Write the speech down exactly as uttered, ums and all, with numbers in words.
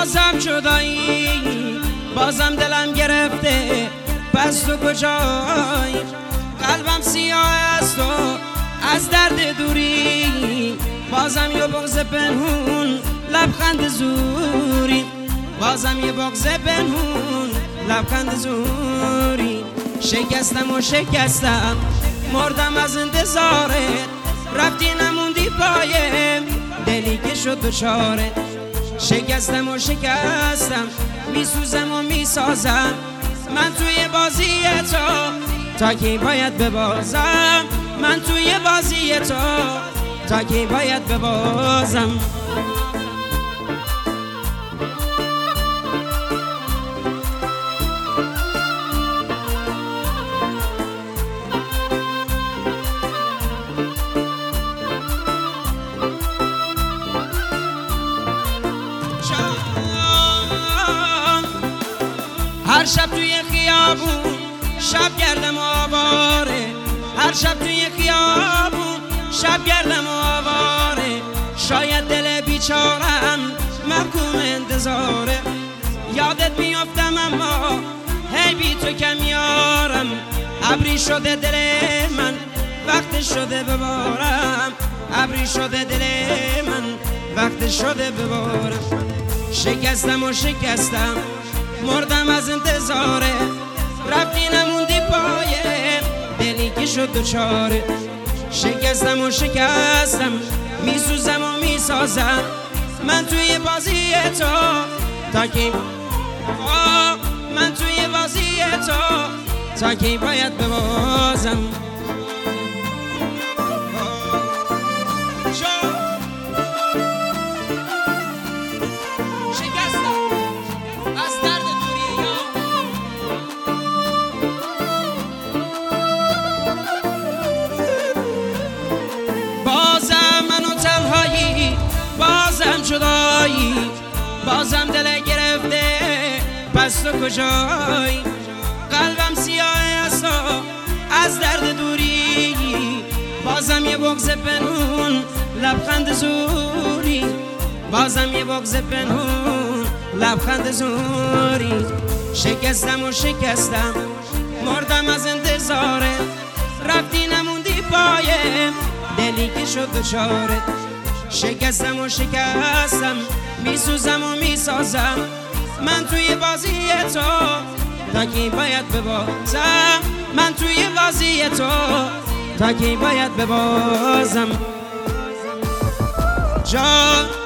بازم جدایی، بازم دلم گرفته، پس تو کجایی؟ قلبم سیاه است و از درد دوری، بازم یه بغض پنهون لبخند زوری، بازم یه بغض پنهون لبخند زوری. شکستم و شکستم مردم از انتظارت، رفتی نموندی پایم دلی که شد دچارت. شکستم و شکستم میسوزم و میسازم، من توی بازی تو تا کی باید ببازم، من توی بازی تو تا کی باید ببازم. هر شب توی خیابون شب گردم آواره، هر شب توی خیابون شب گردم آواره. شاید دل بیچارم محکوم انتظاره، یادت میافتم اما هی بی تو کم یارم. ابری شده دل من وقت شده ببارم، ابری شده دل من وقت شده ببارم. شکستم و شکستم مردم از انتظاره، رفتی نموندی پایم دلی که شد دچاره. شکستم و شکستم میسوزم و میسازم، من توی بازی تو تا کی، من توی بازی تو تا کی باید ببازم. بازم جدایی، بازم دل گرفته، پس تو کجایی؟ قلبم سیاه است و از درد دوری، بازم یه بغض پنهون لبخند زوری، بازم یه بغض پنهون لبخند زوری. شکستم و شکستم مردم از انتظاره، رفتی نموندی پایم دلی که شد دچاره. شکستم و شکستم میسوزم و میسازم، من توی بازی تو تا کی باید ببازم، من توی بازی تو تا کی باید ببازم. جان